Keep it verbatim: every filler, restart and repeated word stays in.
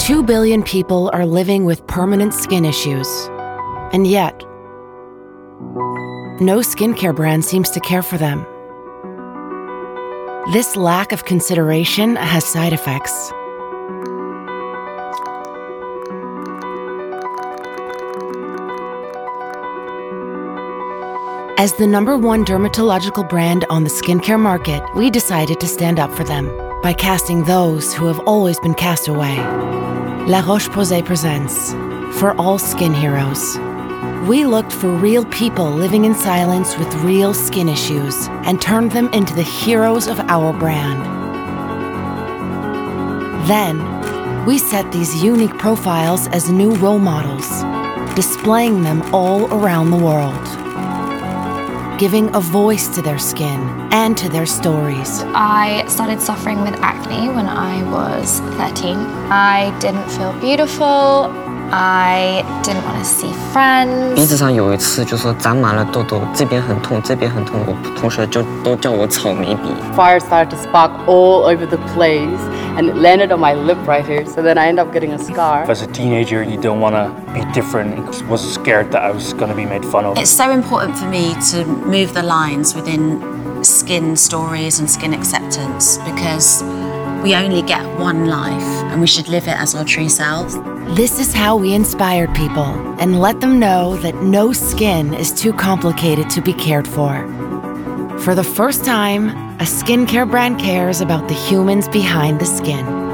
Two billion people are living with permanent skin issues. And yet, no skincare brand seems to care for them. This lack of consideration has side effects. As the number one dermatological brand on the skincare market, we decided to stand up for them by casting those who have always been cast away. La Roche-Posay presents For All Skin Heroes. We looked for real people living in silence with real skin issues and turned them into the heroes of our brand. Then, we set these unique profiles as new role models, displaying them all around the world, giving a voice to their skin and to their stories. I started suffering with acne when I was thirteen. I didn't feel beautiful. I didn't want to see friends. 鼻子上有一次就说长满了痘痘，这边很痛，这边很痛，我同学就都叫我草莓鼻。 Fire started to spark all over the place and it landed on my lip right here, so then I ended up getting a scar. As a teenager, you don't want to be different. I was scared that I was going to be made fun of. It's so important for me to move the lines within skin stories and skin acceptance because we only get one life and we should live it as our true selves. This is how we inspired people and let them know that no skin is too complicated to be cared for. For the first time, a skincare brand cares about the humans behind the skin.